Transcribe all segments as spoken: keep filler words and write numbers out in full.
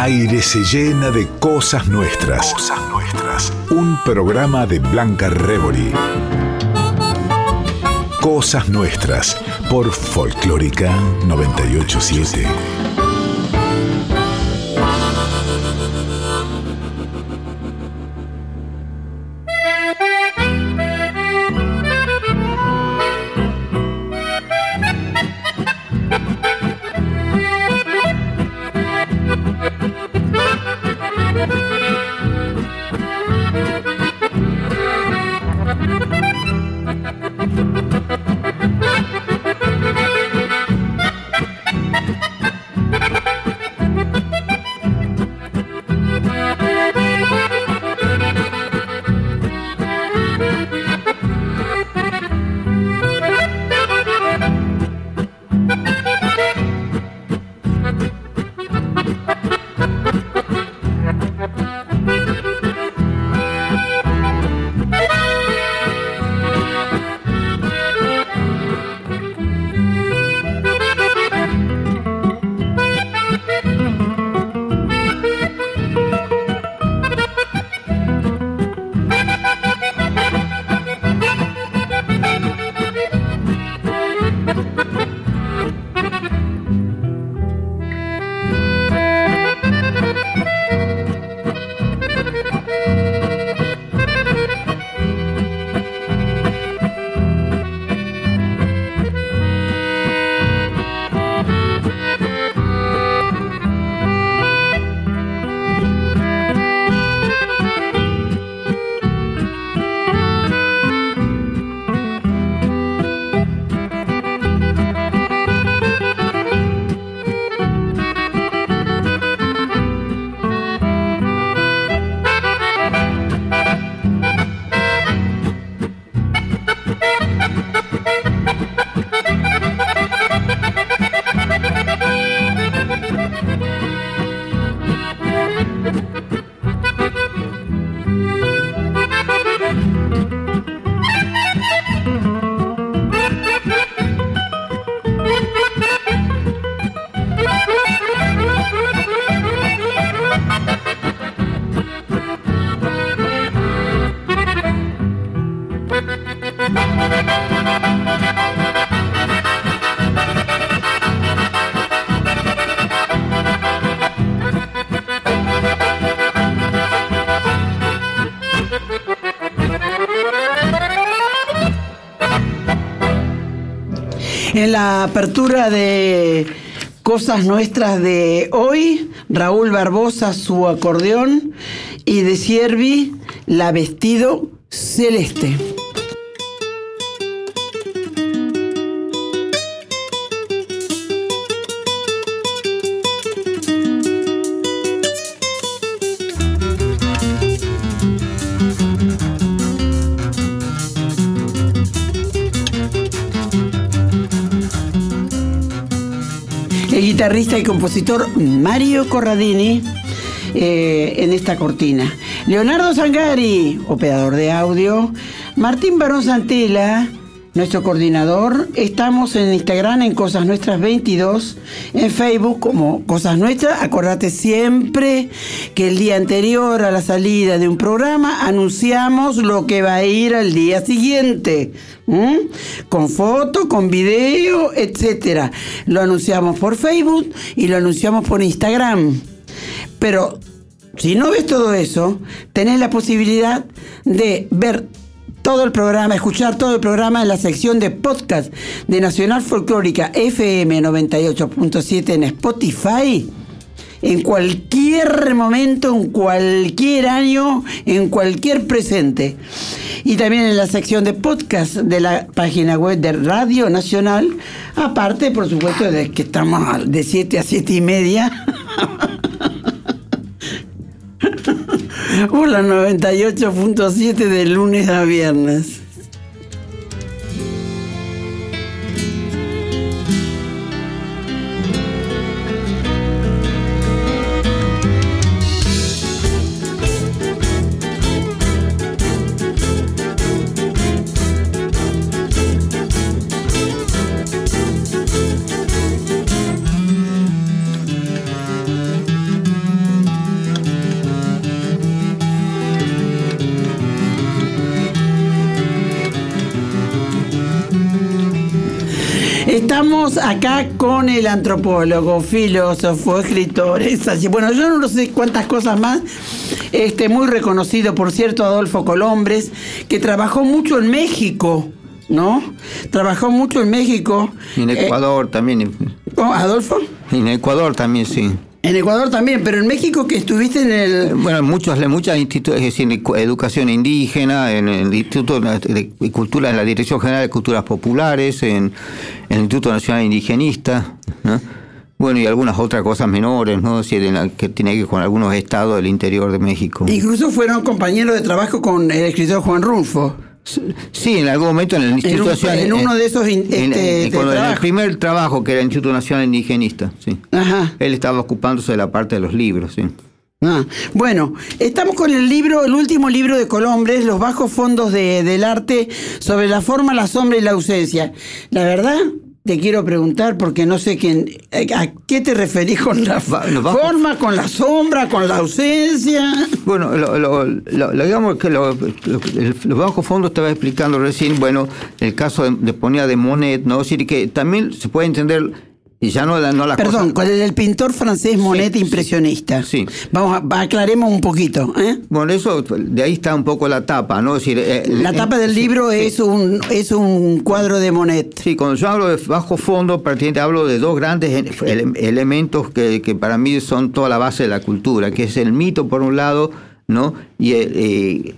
Aire se llena de cosas nuestras. Cosas nuestras. Un programa de Blanca Rebori. Cosas nuestras por Folclórica noventa y ocho punto siete. En la apertura de Cosas Nuestras de hoy, Raúl Barbosa, su acordeón, y de Siervi, la Vestido Celeste. El guitarrista y compositor Mario Corradini eh, en esta cortina. Leonardo Zangari, operador de audio. Martín Barón Santela, nuestro coordinador. Estamos en Instagram en Cosas Nuestras veintidós, en Facebook como Cosas Nuestras. Acordate siempre que el día anterior a la salida de un programa anunciamos lo que va a ir al día siguiente. ¿Mm? Con foto, con video, etcétera. Lo anunciamos por Facebook y lo anunciamos por Instagram. Pero si no ves todo eso, tenés la posibilidad de ver todo el programa, escuchar todo el programa en la sección de podcast de Nacional Folclórica F M noventa y ocho punto siete en Spotify. En cualquier momento, en cualquier año, en cualquier presente. Y también en la sección de podcast de la página web de Radio Nacional. Aparte, por supuesto, de que estamos de siete a siete y media. Por la noventa y ocho punto siete de lunes a viernes. Estamos acá con el antropólogo, filósofo, escritor, es así. Bueno, yo no sé cuántas cosas más. Este, muy reconocido, por cierto, Adolfo Colombres, que trabajó mucho en México, ¿no? Trabajó mucho en México. Y en Ecuador eh, también. ¿Cómo, Adolfo? Y en Ecuador también, sí. En Ecuador también, pero en México que estuviste en el... Bueno, muchas muchas institutos, es decir, educación indígena, en el Instituto de Cultura, en la Dirección General de Culturas Populares, en, en el Instituto Nacional Indigenista, ¿no? Bueno, y algunas otras cosas menores, ¿no? Es decir, en la, que tiene que ver con algunos estados del interior de México. Incluso fueron compañeros de trabajo con el escritor Juan Rulfo. Sí, en algún momento en el Instituto en un, Nacional... En uno de esos... Este, en, en, de en el primer trabajo, que era el Instituto Nacional Indigenista, sí. Ajá. Él estaba ocupándose de la parte de los libros, sí. Ah, bueno, estamos con el libro, el último libro de Colombres, Los bajos fondos de, del arte, sobre la forma, la sombra y la ausencia. La verdad, te quiero preguntar, porque no sé quién, ¿a qué te referís con la bajo, forma, con la sombra, con la ausencia? Bueno, lo, lo, lo, lo digamos que lo, lo, los bajos fondos estaba explicando recién, bueno, el caso de, de Ponía de Monet, ¿no? Es decir, que también se puede entender... Y ya no, no la Perdón, cosa... con el, el pintor francés Monet, sí, impresionista. Sí. Vamos a, aclaremos un poquito, ¿eh? Bueno, eso, de ahí está un poco la tapa, ¿no? Es decir, eh, la tapa del sí, libro sí. es un es un cuadro de Monet. Sí, cuando yo hablo de bajo fondo, prácticamente hablo de dos grandes ele elementos que, que para mí son toda la base de la cultura, que es el mito por un lado, ¿no? Y el... Eh,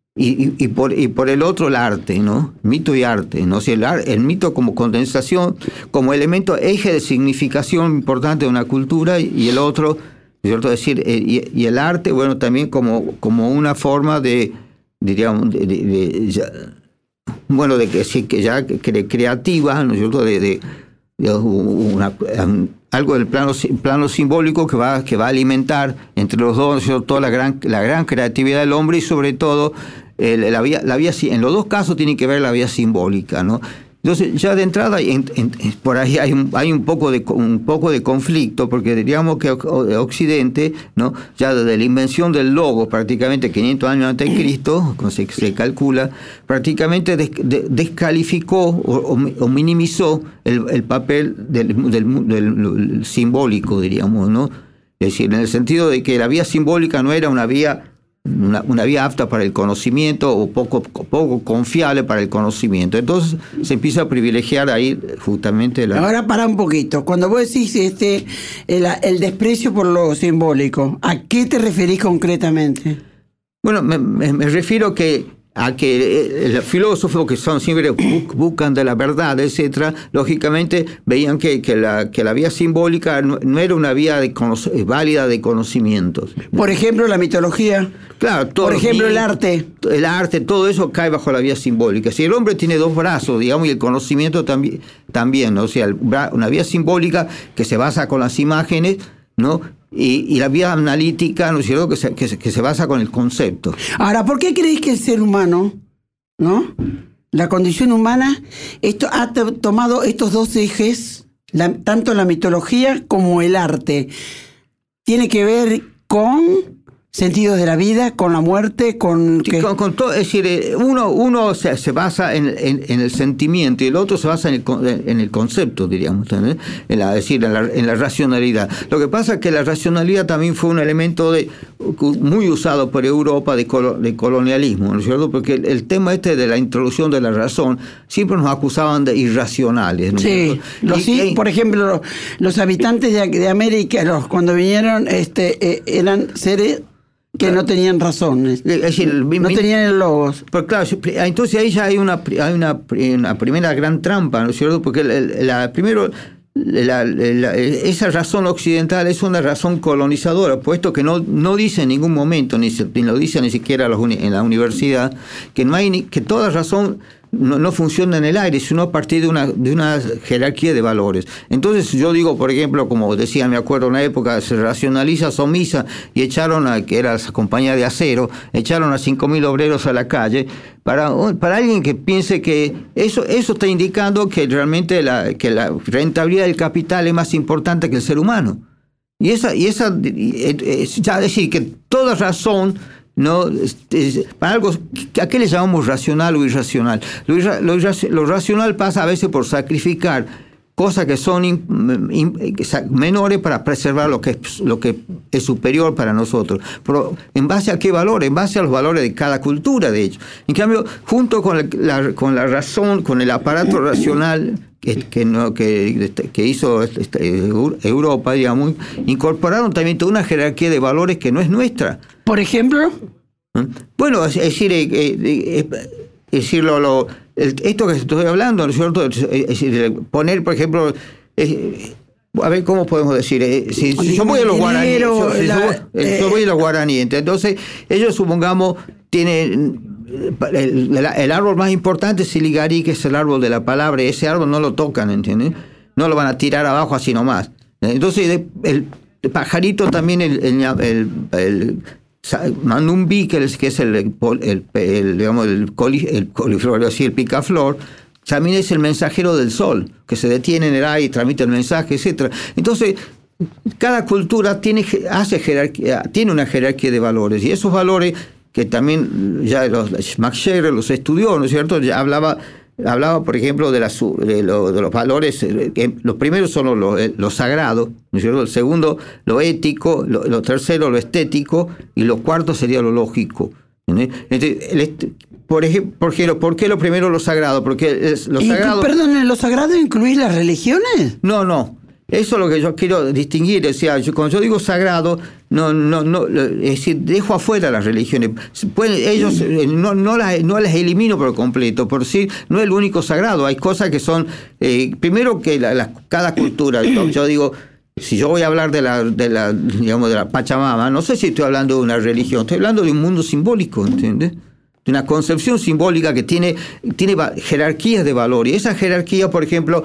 Y, y, por, y por el otro el arte, ¿no? Mito y arte, ¿no? O sea, el, el mito como condensación, como elemento, eje de significación importante de una cultura, y el otro, ¿cierto? Es decir, y, y el arte, bueno, también como, como una forma de, diríamos, de, de, de ya, bueno, de que sí, que ya cre, creativa, ¿no es cierto? De, de, de una, algo del plano, plano simbólico que va, que va a alimentar entre los dos, ¿no? Toda la gran, la gran creatividad del hombre, y sobre todo el, la vía, la vía, en los dos casos tiene que ver la vía simbólica, ¿no? Entonces, ya de entrada, en, en, por ahí hay un, hay un poco de un poco de conflicto, porque diríamos que Occidente, ¿no? Ya desde la invención del logo, prácticamente quinientos años antes de Cristo, como se, se calcula, prácticamente des, de, descalificó o, o minimizó el, el papel del, del, del, del simbólico, diríamos, ¿no? Es decir, en el sentido de que la vía simbólica no era una vía Una, una vía apta para el conocimiento, o poco, poco confiable para el conocimiento. Entonces se empieza a privilegiar ahí justamente la... Ahora para un poquito, cuando vos decís este el, el desprecio por lo simbólico, ¿a qué te referís concretamente? Bueno, me, me, me refiero que a que los filósofos, que son siempre buscan de la verdad, etcétera, lógicamente veían que, que, la, que la vía simbólica no, no era una vía de válida de conocimientos. Por ejemplo, la mitología. Claro, todo, por ejemplo, y, el arte. El arte, todo eso cae bajo la vía simbólica. Si el hombre tiene dos brazos, digamos, y el conocimiento también, también, ¿no? O sea, una vía simbólica que se basa con las imágenes, ¿no? Y, y la vía analítica, ¿no es cierto?, que se, que, se, que se basa con el concepto. Ahora, ¿por qué creéis que el ser humano, ¿no?, la condición humana, esto ha tomado estos dos ejes, la, tanto la mitología como el arte? Tiene que ver con sentidos de la vida, con la muerte, con... Sí, con, con todo, es decir, uno, uno se, se basa en, en, en el sentimiento, y el otro se basa en el, en el concepto, diríamos, ¿eh? en la, es decir, en la, en la racionalidad. Lo que pasa es que la racionalidad también fue un elemento de, muy usado por Europa de, colo, de colonialismo, ¿no es cierto? Porque el, el tema este de la introducción de la razón, siempre nos acusaban de irracionales, ¿no es sí, cierto? Los, y, sí, y, por ejemplo, los, los habitantes de, de América, los, cuando vinieron, este, eh, eran seres que no tenían razones, es decir, no tenían el logos. Pero claro, entonces ahí ya hay una, hay una, una primera gran trampa, ¿no es cierto? Porque la, la, primero, la, la, esa razón occidental es una razón colonizadora, puesto que no, no dice en ningún momento, ni, se, ni lo dice ni siquiera los uni, en la universidad, que no hay ni, que toda razón No, no funciona en el aire, sino a partir de una, de una jerarquía de valores. Entonces yo digo, por ejemplo, como decía, me acuerdo en una época, se racionaliza Somisa y echaron a, que era esa compañía de acero, echaron a cinco mil obreros a la calle, para, para alguien que piense que eso, eso está indicando que realmente la, que la rentabilidad del capital es más importante que el ser humano. Y esa, y esa ya decir que toda razón, no, para algo, ¿a qué le llamamos racional o irracional? Lo, irra, lo, irra, lo racional pasa a veces por sacrificar cosas que son in, in, menores para preservar lo que, es, lo que es superior para nosotros. Pero ¿en base a qué valores? En base a los valores de cada cultura, de hecho. En cambio, junto con la, con la razón, con el aparato racional que, que, no, que, que hizo Europa, digamos, incorporaron también toda una jerarquía de valores que no es nuestra. Por ejemplo... Bueno, es decir, eh, eh, es decir lo, lo, el, esto que estoy hablando, ¿no es cierto? Es decir, poner, por ejemplo, eh, a ver cómo podemos decir, eh, si, si yo voy a los guaraníes, yo, si la, yo, eh, yo voy a los guaraníes, entonces ellos supongamos tienen el, el, el árbol más importante es el Iligarí, que es el árbol de la palabra, y ese árbol no lo tocan, ¿entiendes? No lo van a tirar abajo así nomás. Entonces el, el pajarito también, el, el, el, el Manumbi, que es, que es el, el, el, el, digamos, el, coli, el coliflor, así, el picaflor, también es el mensajero del sol, que se detiene en el aire y transmite el mensaje, etcétera. Entonces, cada cultura tiene, hace jerarquía, tiene una jerarquía de valores, y esos valores que también ya los, Max Scherer los estudió, ¿no es cierto? Ya hablaba, hablaba por ejemplo, de, la, de, lo, de los valores, que los primeros son lo, lo sagrado, ¿no es cierto? El segundo, lo ético, lo, lo tercero, lo estético, y lo cuarto sería lo lógico. Entonces, el, por ejemplo, ¿por qué, ¿por qué lo primero lo sagrado? Porque es, lo ¿Y sagrado... tú, perdón, en lo sagrado incluís las religiones? No, no. Eso es lo que yo quiero distinguir. O sea, yo, cuando yo digo sagrado, no, no, no, es decir, dejo afuera las religiones. Pueden, ellos no, no, las, no las elimino por completo, por decir, no es el único sagrado. Hay cosas que son, eh, primero que la, la, cada cultura, yo, yo digo, si yo voy a hablar de la, de la, digamos, de la Pachamama, no sé si estoy hablando de una religión, estoy hablando de un mundo simbólico, ¿entiendes? De una concepción simbólica que tiene, tiene jerarquías de valor. Y esa jerarquía, por ejemplo,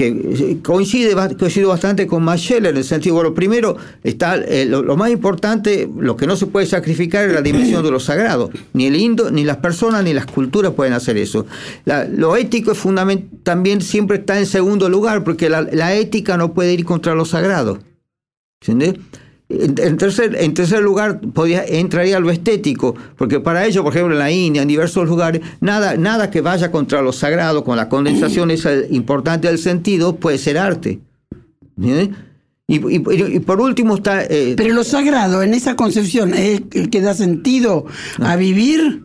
que coincide, coincide bastante con Max Scheler, en el sentido, bueno, primero está eh, lo, lo más importante, lo que no se puede sacrificar es la dimensión de lo sagrado. Ni el indo, ni las personas, ni las culturas pueden hacer eso. La, lo ético es fundamental, también siempre está en segundo lugar, porque la, la ética no puede ir contra lo sagrado. ¿Entiendes? En, en, tercer, en tercer lugar podría, entraría lo estético, porque para ello, por ejemplo, en la India, en diversos lugares, nada, nada que vaya contra lo sagrado, con la condensación esa importante del sentido, puede ser arte. ¿Sí? Y, y, y por último está... Eh, Pero lo sagrado, en esa concepción, ¿es el que da sentido a vivir?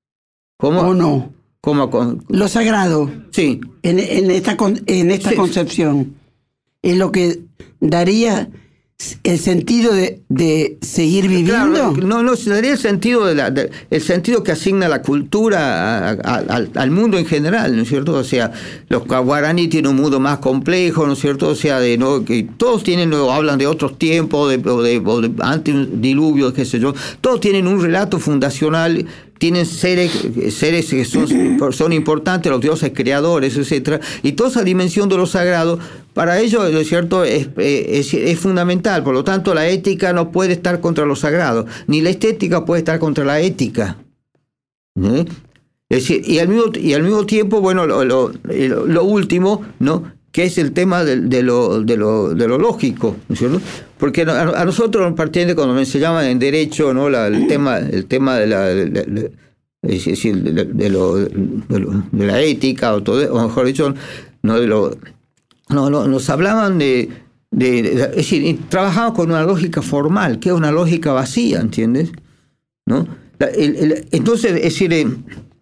¿Cómo? ¿O no? ¿Cómo? Con, lo sagrado, sí. en, en esta, en esta sí. concepción, es lo que daría... el sentido de, de seguir viviendo. Claro, no, no, daría el sentido de la, de, el sentido que asigna la cultura a, a, al, al mundo en general, ¿no es cierto? O sea, los guaraní tienen un mundo más complejo, ¿no es cierto? O sea, de no, que todos tienen, o hablan de otros tiempos, de, o de, o de antediluvios, qué sé yo. Todos tienen un relato fundacional. Tienen seres, seres que son, son importantes, los dioses creadores, etcétera, y toda esa dimensión de lo sagrado, para ellos, ¿no es cierto?, es, es, es fundamental. Por lo tanto, la ética no puede estar contra lo sagrado, ni la estética puede estar contra la ética. ¿Eh? Es decir, y al mismo, y al mismo tiempo, bueno, lo, lo, lo último, ¿no?, que es el tema de, de, lo, de, lo, de lo lógico, ¿no es cierto? Porque a, a nosotros, partiendo cuando me enseñaban en derecho, ¿no?, la, el tema el tema de la de, de, es decir, de, de, lo, de, lo, de la ética, o, todo, o mejor dicho, no de lo no, no nos hablaban de, de, de es decir, trabajaban con una lógica formal, que es una lógica vacía, ¿entiendes? ¿No? La, el, el, entonces, es decir, eh,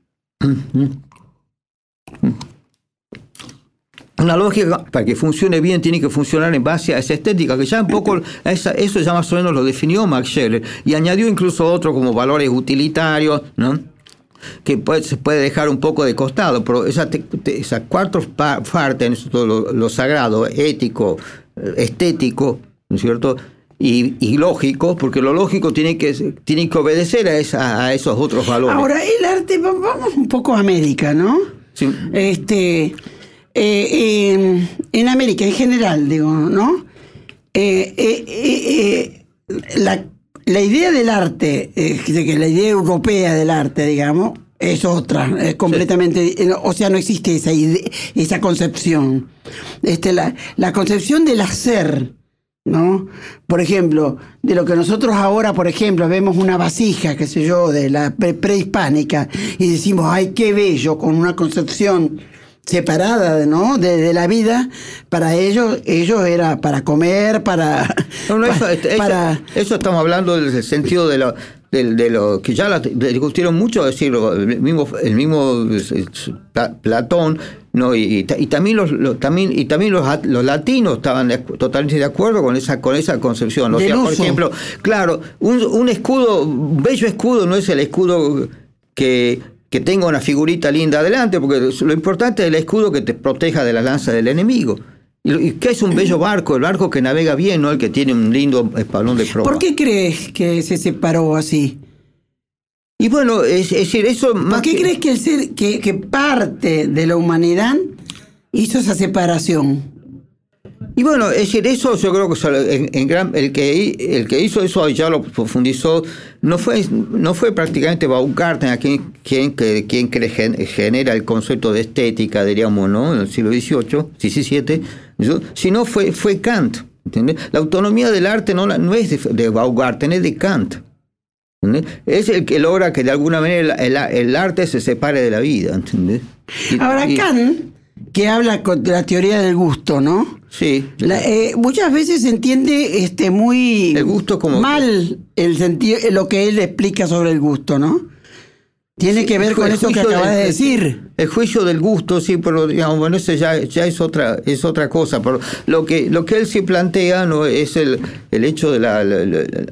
una lógica, para que funcione bien, tiene que funcionar en base a esa estética, que ya un poco, esa, eso ya más o menos lo definió Max Scheler, y añadió incluso otro como valores utilitarios, ¿no?, que puede, se puede dejar un poco de costado, pero esa, esa cuatro partes, lo, lo sagrado, ético, estético, ¿no es cierto?, y, y lógico, porque lo lógico tiene que, tiene que obedecer a, esa, a esos otros valores. Ahora, el arte, vamos un poco a América, ¿no? Sí. Este... Eh, eh, en América en general, digo, ¿no? Eh, eh, eh, eh, la, la idea del arte, eh, de que la idea europea del arte, digamos, es otra, es completamente, sí. O sea, no existe esa idea, esa concepción. Este, la, la concepción del hacer, ¿no? Por ejemplo, de lo que nosotros ahora, por ejemplo, vemos una vasija, qué sé yo, de la pre prehispánica, y decimos, ay, qué bello, con una concepción separada, ¿no? De, de la vida. Para ellos, ellos era para comer, para... No, no, eso, pa, eso, para... eso estamos hablando del sentido de lo, de, de lo que ya la, discutieron mucho, es decir, el mismo, el mismo Platón, ¿no? Y, y, y también los, los también y también los, los latinos estaban de, totalmente de acuerdo con esa con esa concepción. O sea, por ejemplo, claro, un, un escudo, un bello escudo no es el escudo que que tenga una figurita linda adelante, porque lo importante es el escudo que te proteja de la lanza del enemigo. ¿Y qué es un bello barco? El barco que navega bien, no el que tiene un lindo espaldón de proa. ¿Por qué crees que se separó así? Y bueno, es, es decir, eso... ¿Por qué que... crees que, el ser, que, que parte de la humanidad hizo esa separación? Y bueno, es decir, eso yo creo que en, en gran, el que el que hizo eso ya lo profundizó, no fue no fue prácticamente Baumgarten a quien quien que quien genera el concepto de estética, diríamos, ¿no? En el siglo dieciocho, diecisiete, sino fue fue Kant, ¿entiendes? La autonomía del arte no, no es de, de Baumgarten, es de Kant. ¿Entendés? Es el que logra que de alguna manera el, el, el arte se separe de la vida, ¿entendés? Y, Ahora, y, Kant, que habla de la teoría del gusto, ¿no? Sí. La, eh, muchas veces se entiende este, muy el gusto como mal el sentido, lo que él explica sobre el gusto, ¿no? Tiene sí, que ver con eso que acabas de decir. El juicio del gusto, sí, pero digamos, bueno, eso ya, ya es otra, es otra cosa. Pero lo que, lo que él sí plantea, ¿no? Es el, el hecho de la, la, la, la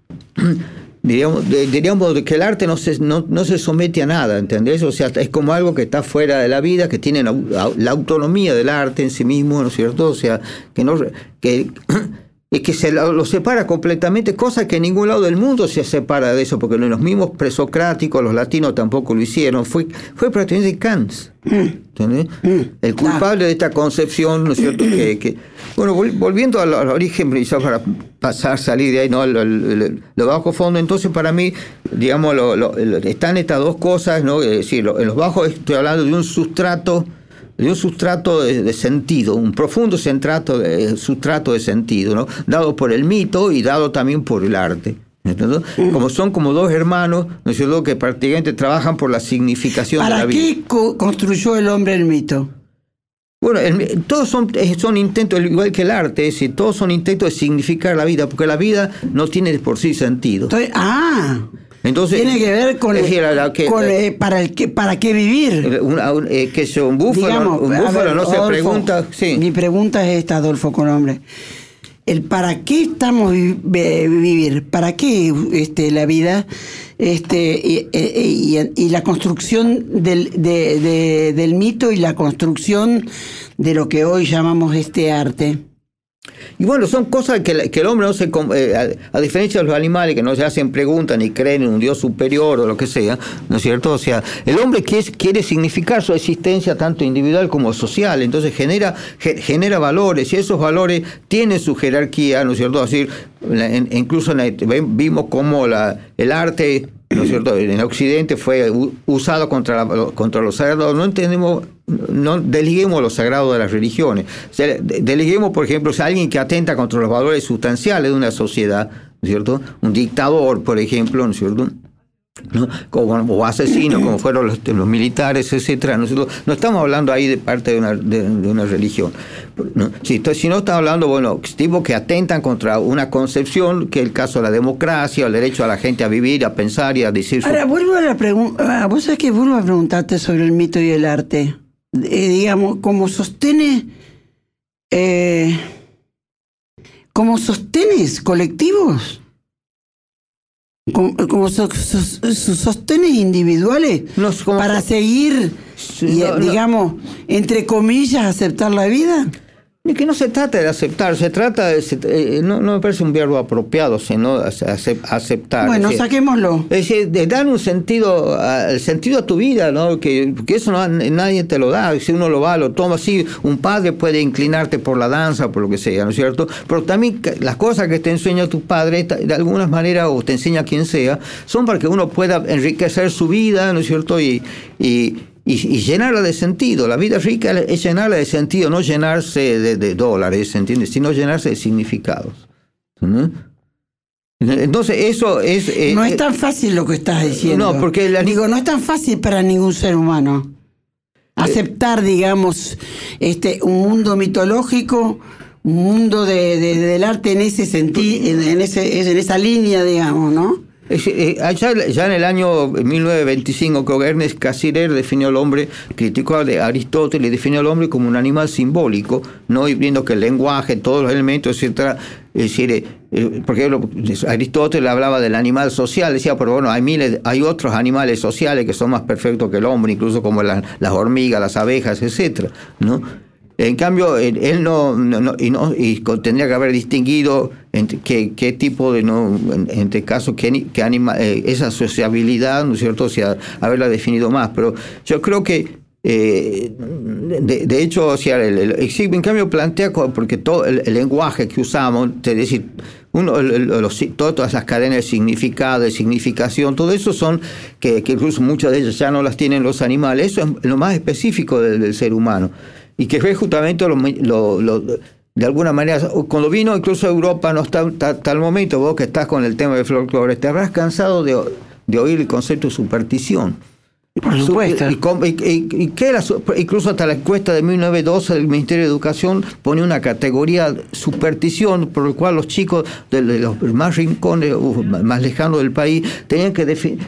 diríamos, de, diríamos que el arte no se, no, no se somete a nada, ¿entendés? O sea, es como algo que está fuera de la vida, que tiene la, la autonomía del arte en sí mismo, ¿no es cierto? O sea, que no que, es que se lo, lo separa completamente, cosa que en ningún lado del mundo se separa de eso, porque los mismos presocráticos, los latinos tampoco lo hicieron, fue, fue prácticamente Kant, ¿entendés? El culpable de esta concepción, ¿no es cierto? Que, que bueno, volviendo al, al origen, ya para pasar, salir de ahí, ¿no? Lo, lo, lo bajo fondo, entonces para mí, digamos, lo, lo, lo, están estas dos cosas, ¿no? Es decir, lo, en los bajos estoy hablando de un sustrato, de un sustrato de, de sentido, un profundo sustrato de, sustrato de sentido, ¿no? Dado por el mito y dado también por el arte. ¿Entendés? Como son como dos hermanos, ¿no es cierto?, que prácticamente trabajan por la significación de la vida. ¿Para qué co- construyó el hombre el mito? Bueno, el, todos son, son intentos, igual que el arte, es decir, todos son intentos de significar la vida, porque la vida no tiene por sí sentido. Entonces, ah, entonces tiene que ver con, decir, el, la, que, con el, para el que para qué vivir. Una, un, eh, que un búfalo, Digamos, un búfalo ver, no Adolfo, se pregunta. Sí. Mi pregunta es esta, Adolfo Colombre. El para qué estamos vi, vivir, para qué este, la vida, este y, y, y, y la construcción del, de, de, del mito y la construcción de lo que hoy llamamos este arte. Y bueno, son cosas que, que el hombre no se... Eh, a, a diferencia de los animales que no se hacen preguntas ni creen en un Dios superior o lo que sea, ¿no es cierto? O sea, el hombre quiere, quiere significar su existencia tanto individual como social, entonces genera ge, genera valores y esos valores tienen su jerarquía, ¿no es cierto? Es decir, en, incluso en la, vimos cómo la, el arte, ¿no es cierto?, en Occidente fue usado contra, la, contra los sagrados. No entendemos... No deliguemos lo sagrado de las religiones. O sea, deliguemos, por ejemplo, si alguien que atenta contra los valores sustanciales de una sociedad, ¿no es cierto? Un dictador, por ejemplo, ¿no es cierto? ¿No? Como, o asesinos, como fueron los, los militares, etcétera. Nosotros no estamos hablando ahí de parte de una, de, de una religión. ¿No? Si, si no estamos hablando, bueno, tipos que atentan contra una concepción, que es el caso de la democracia, el derecho a la gente a vivir, a pensar y a decir... Ahora, su... vuelvo a la pregunta. Vos sabés que vuelvo a preguntarte sobre el mito y el arte. Eh, digamos, como sostiene, eh, como sostenes colectivos, como, como so, so, so, sostenes individuales no, como, para seguir, sí, y, no, digamos, no. entre comillas, aceptar la vida. Y que no se trata de aceptar, se trata de... Eh, no, no me parece un verbo apropiado, sino aceptar. Bueno, es decir, saquémoslo. Es decir, de dar un sentido, el sentido a tu vida, ¿no? Que, que eso no, nadie te lo da. Si uno lo va, lo toma así, un padre puede inclinarte por la danza, por lo que sea, ¿no es cierto? Pero también las cosas que te enseña tu padre, de alguna manera, o te enseña quien sea, son para que uno pueda enriquecer su vida, ¿no es cierto? Y... y Y, y llenarla de sentido. La vida rica es llenarla de sentido, no llenarse de, de dólares, ¿entiendes? Sino llenarse de significados. ¿No? Entonces eso es... Eh, no es tan fácil lo que estás diciendo. No, porque... La... Digo, no es tan fácil para ningún ser humano aceptar, digamos, este un mundo mitológico, un mundo de, de, del arte en ese sentido, en, en, ese, en esa línea, digamos, ¿no? Allá, ya en el año mil novecientos veinticinco, creo que Ernest Cassirer definió al hombre, criticó a Aristóteles y definió al hombre como un animal simbólico, ¿no? Y viendo que el lenguaje, todos los elementos, etcétera, es decir, eh, porque Aristóteles hablaba del animal social, decía, pero bueno, hay miles, hay otros animales sociales que son más perfectos que el hombre, incluso como la, las hormigas, las abejas, etcétera, ¿no? En cambio, él no, no, no, y, no y tendría que haber distinguido entre qué, qué tipo de, no, en, en este caso, qué, qué anima, eh, esa sociabilidad, ¿no es cierto? O sea, haberla definido más. Pero yo creo que, eh, de, de hecho, o sea, el, el, el, en cambio plantea, porque todo el, el lenguaje que usamos, es decir, uno, el, el, los, todas las cadenas de significado, de significación, todo eso son, que, que incluso muchas de ellas ya no las tienen los animales, eso es lo más específico del, del ser humano. Y que fue justamente lo, lo, lo, de alguna manera, cuando vino incluso a Europa, no está hasta el momento, vos que estás con el tema del folclore, te habrás cansado de, de oír el concepto de superstición. Por supuesto. Y, y, y, y que era, incluso hasta la encuesta de mil novecientos doce del Ministerio de Educación pone una categoría superstición, por la cual los chicos de, de los más rincones, más lejanos del país, tenían que definir,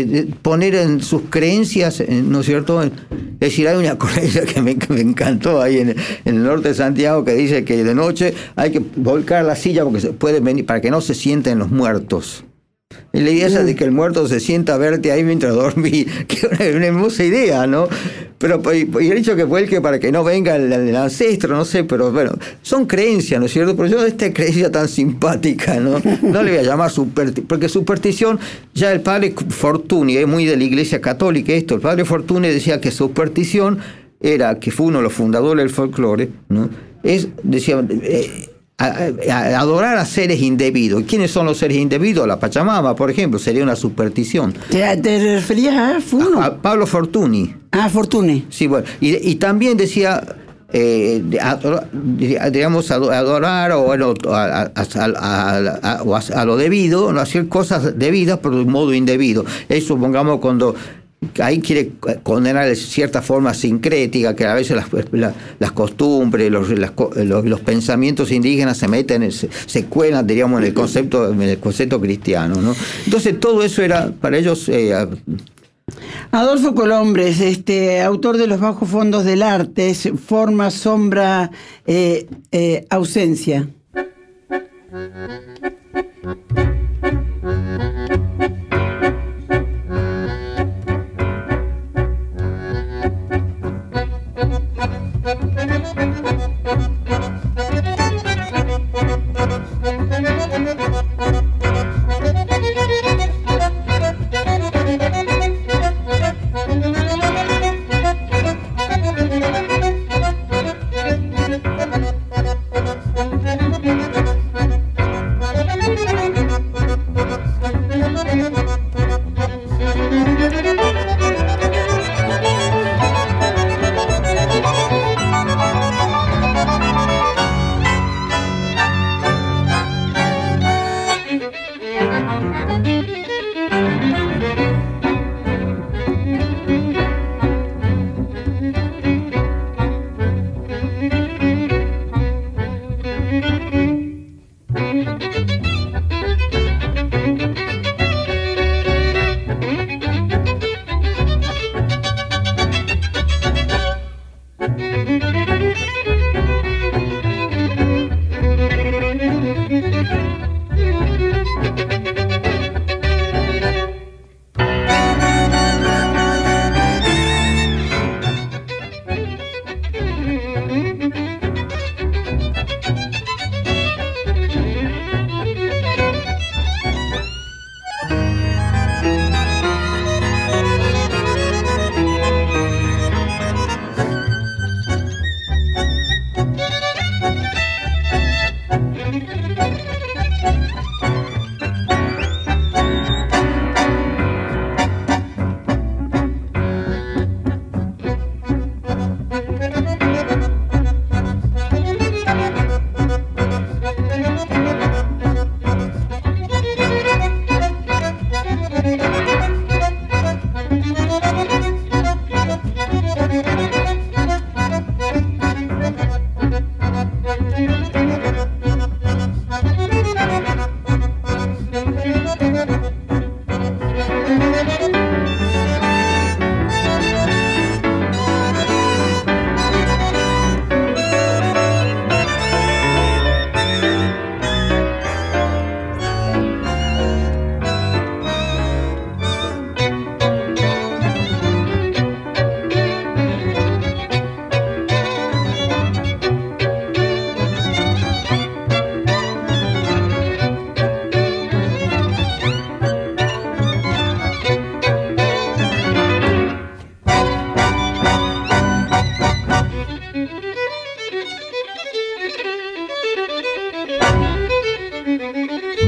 poner en sus creencias, ¿no es cierto? Es decir, hay una creencia que me, que me encantó ahí en, en el norte de Santiago, que dice que de noche hay que volcar la silla porque se puede venir, para que no se sienten los muertos. Y la idea esa de que el muerto se sienta a verte ahí mientras dormís, que es una, una hermosa idea, ¿no? Pero y, y el hecho que vuelque para que no venga el, el ancestro, no sé, pero bueno, son creencias, ¿no es cierto? Pero yo esta creencia tan simpática, ¿no? No le voy a llamar superstición, porque superstición, ya el padre Fortuny, es muy de la Iglesia Católica esto, el padre Fortuny decía que superstición era, que fue uno de los fundadores del folclore, ¿no? Es, decía... Eh, A, a, a adorar a seres indebidos. ¿Quiénes son los seres indebidos? La Pachamama, por ejemplo, sería una superstición. ¿Te, te referías a Funo? A, a Pablo Fortuny. Ah, Fortuny. Sí, bueno. Y, y también decía, eh, adorar, digamos, adorar o bueno, a, a, a, a, a lo debido, no hacer cosas debidas, pero de modo indebido. Eso, supongamos, cuando ahí quiere condenar de cierta forma sincrética, que a veces las, las, las costumbres, los, las, los, los pensamientos indígenas se meten, se, se cuelan, diríamos, en el concepto, en el concepto cristiano, ¿no? Entonces todo eso era para ellos. Eh, Adolfo Colombres, este, autor de Los bajos fondos del arte, forma, sombra, eh, eh, ausencia.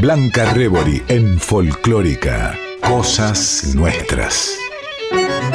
Blanca Rebori en Folclórica. Cosas Nuestras.